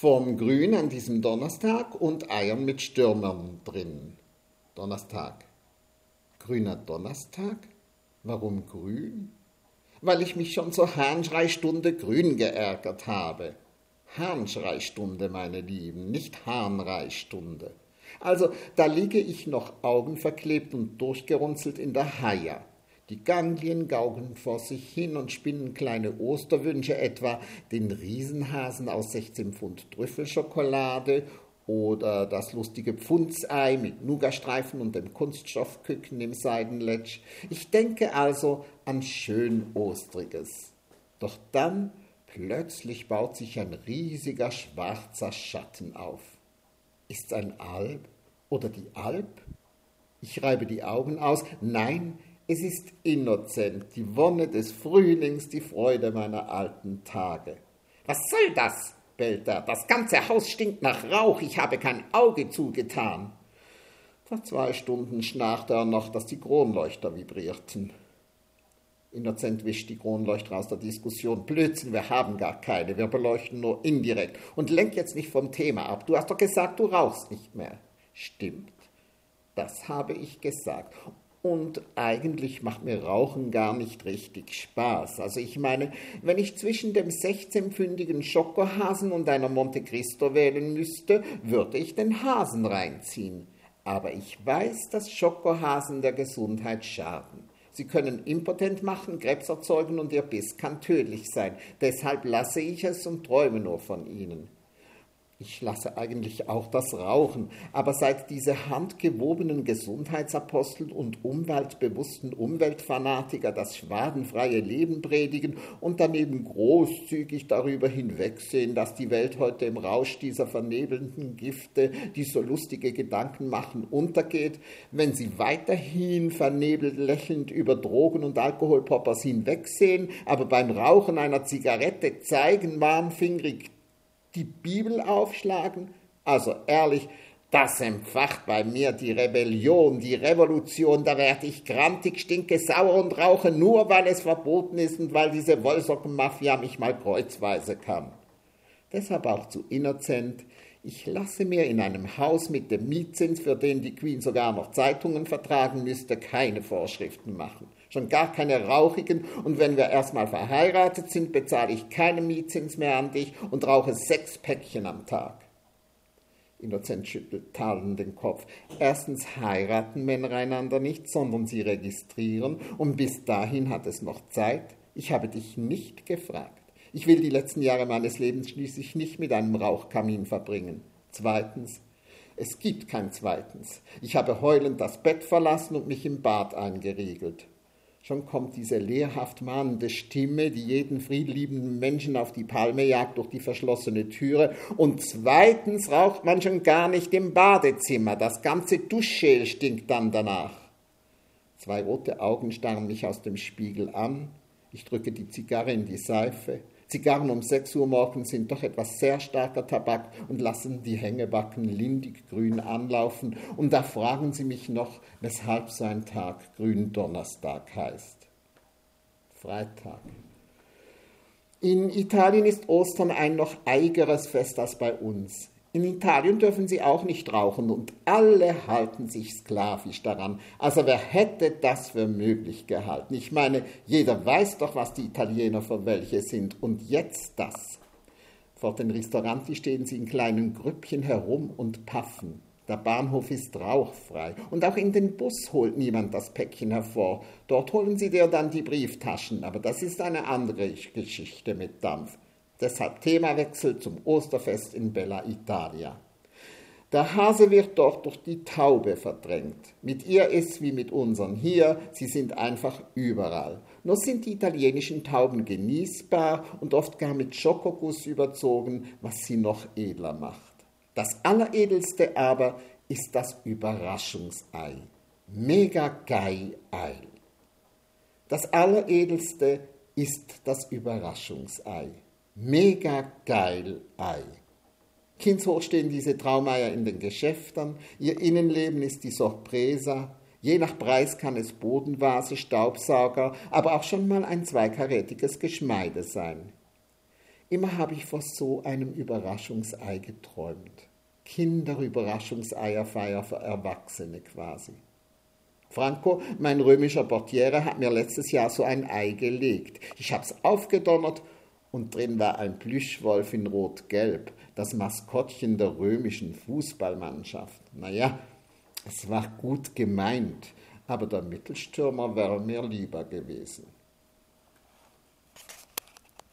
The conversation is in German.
Vom Grün an diesem Donnerstag und Eiern mit Stürmern drin. Donnerstag. Grüner Donnerstag? Warum grün? Weil ich mich schon zur Hahnschreistunde grün geärgert habe. Hahnschreistunde, meine Lieben, nicht Hahnreistunde. Also, da liege ich noch augenverklebt und durchgerunzelt in der Haia. Die Ganglien gaukeln vor sich hin und spinnen kleine Osterwünsche, etwa den Riesenhasen aus 16 Pfund Trüffelschokolade oder das lustige Pfundsei mit Nougatstreifen und dem Kunststoffküken im Seidenletsch. Ich denke also an schön Ostriges. Doch dann plötzlich baut sich ein riesiger schwarzer Schatten auf. Ist's ein Alp oder die Alp? Ich reibe die Augen aus. Nein, es ist Innozent, die Wonne des Frühlings, die Freude meiner alten Tage. »Was soll das?« bellt er. »Das ganze Haus stinkt nach Rauch, ich habe kein Auge zugetan.« Vor 2 Stunden schnarchte er noch, dass die Kronleuchter vibrierten. Innozent wischt die Kronleuchter aus der Diskussion. »Blödsinn, wir haben gar keine, wir beleuchten nur indirekt. Und lenk jetzt nicht vom Thema ab. Du hast doch gesagt, du rauchst nicht mehr.« »Stimmt, das habe ich gesagt. Und eigentlich macht mir Rauchen gar nicht richtig Spaß. Also ich meine, wenn ich zwischen dem 16-pfündigen Schokohasen und einer Monte Cristo wählen müsste, würde ich den Hasen reinziehen. Aber ich weiß, dass Schokohasen der Gesundheit schaden. Sie können impotent machen, Krebs erzeugen und ihr Biss kann tödlich sein. Deshalb lasse ich es und träume nur von ihnen. Ich lasse eigentlich auch das Rauchen, aber seit diese handgewobenen Gesundheitsapostel und umweltbewussten Umweltfanatiker das schwadenfreie Leben predigen und daneben großzügig darüber hinwegsehen, dass die Welt heute im Rausch dieser vernebelnden Gifte, die so lustige Gedanken machen, untergeht, wenn sie weiterhin vernebelt lächelnd über Drogen- und Alkoholpoppers hinwegsehen, aber beim Rauchen einer Zigarette zeigen, warnfingrig die Bibel aufschlagen? Also ehrlich, das entfacht bei mir die Rebellion, die Revolution, da werde ich grantig, stinke sauer und rauche nur, weil es verboten ist und weil diese Wollsockenmafia mich mal kreuzweise kann. Deshalb auch zu Innozent, ich lasse mir in einem Haus mit dem Mietzins, für den die Queen sogar noch Zeitungen vertragen müsste, keine Vorschriften machen. Schon gar keine rauchigen, und wenn wir erstmal verheiratet sind, bezahle ich keinen Mietzins mehr an dich und rauche 6 Päckchen am Tag. Innozent schüttelt tadelnd den Kopf. Erstens heiraten Männer einander nicht, sondern sie registrieren, und bis dahin hat es noch Zeit. Ich habe dich nicht gefragt. Ich will die letzten Jahre meines Lebens schließlich nicht mit einem Rauchkamin verbringen. Zweitens, es gibt kein Zweitens. Ich habe heulend das Bett verlassen und mich im Bad eingeriegelt. Schon kommt diese lehrhaft mahnende Stimme, die jeden friedliebenden Menschen auf die Palme jagt durch die verschlossene Türe. Und zweitens raucht man schon gar nicht im Badezimmer. Das ganze Duschgel stinkt dann danach. 2 rote Augen starren mich aus dem Spiegel an. Ich drücke die Zigarre in die Seife. Zigarren um 6 Uhr morgens sind doch etwas sehr starker Tabak und lassen die Hängebacken lindig grün anlaufen. Und da fragen sie mich noch, weshalb so ein Tag Gründonnerstag heißt. Freitag. In Italien ist Ostern ein noch eigeres Fest als bei uns. In Italien dürfen sie auch nicht rauchen und alle halten sich sklavisch daran. Also wer hätte das für möglich gehalten? Ich meine, jeder weiß doch, was die Italiener für welche sind. Und jetzt das. Vor den Restauranten stehen sie in kleinen Grüppchen herum und paffen. Der Bahnhof ist rauchfrei. Und auch in den Bus holt niemand das Päckchen hervor. Dort holen sie dir dann die Brieftaschen. Aber das ist eine andere Geschichte mit Dampf. Deshalb Themawechsel zum Osterfest in Bella Italia. Der Hase wird dort durch die Taube verdrängt. Mit ihr ist wie mit unseren hier, sie sind einfach überall. Nur sind die italienischen Tauben genießbar und oft gar mit Schokoguss überzogen, was sie noch edler macht. Das Alleredelste aber ist das Überraschungsei. Mega geil Ei. Das Alleredelste ist das Überraschungsei. Mega geil Ei. Kindshoch stehen diese Traumeier in den Geschäften, ihr Innenleben ist die Sorpresa, je nach Preis kann es Bodenvase, Staubsauger, aber auch schon mal ein 2-karätiges Geschmeide sein. Immer habe ich vor so einem Überraschungsei geträumt. Kinderüberraschungseierfeier für Erwachsene quasi. Franco, mein römischer Portiere, hat mir letztes Jahr so ein Ei gelegt. Ich hab's aufgedonnert und drin war ein Plüschwolf in Rot-Gelb, das Maskottchen der römischen Fußballmannschaft. Naja, es war gut gemeint, aber der Mittelstürmer wäre mir lieber gewesen.